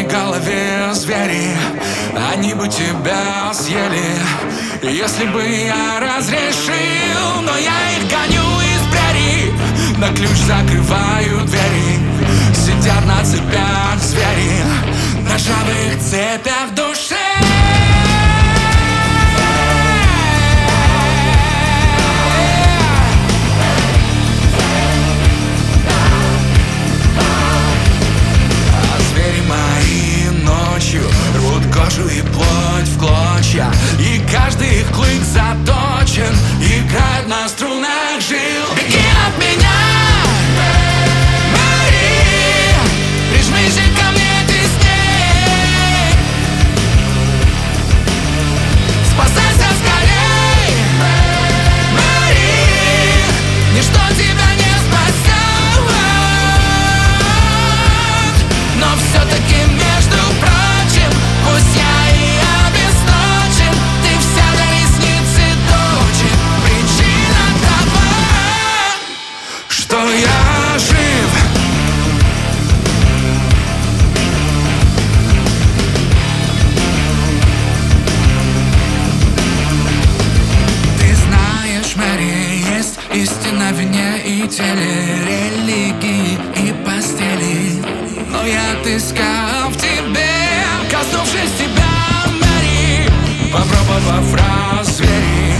голове звери, они бы тебя съели, если бы я разрешил. Но я их гоню из прерий, на ключ закрываю двери. Сидят на цепях звери, на ржавых цепях души. Рвут кожу и плоть в клочья, и каждый их клык заточен, играет на струнах жил. Беги от меня, Мари, прижмись же ко мне тесней, спасайся скорей, Мари, ничто тебя не спасет, но все-таки между прочим, пусть я и обесточен, ты вся до ресницы точит. Причина того, что я жив. Ты знаешь, Мэри, есть истина в вине и теле, религии и постели, но я отыскал в тебе, коснувшись тебя, Мэри, попробовав раз звери.